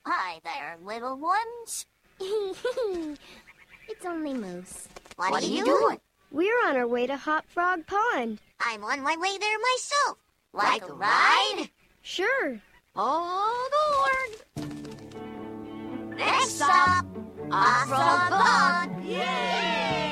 Hi there, little ones. It's only Moose. What are you doing? We're on our way to Hop Frog Pond. I'm on my way there myself. Like a ride? Sure. Oh, Lord. Next stop, Hop Frog Pond. Yay!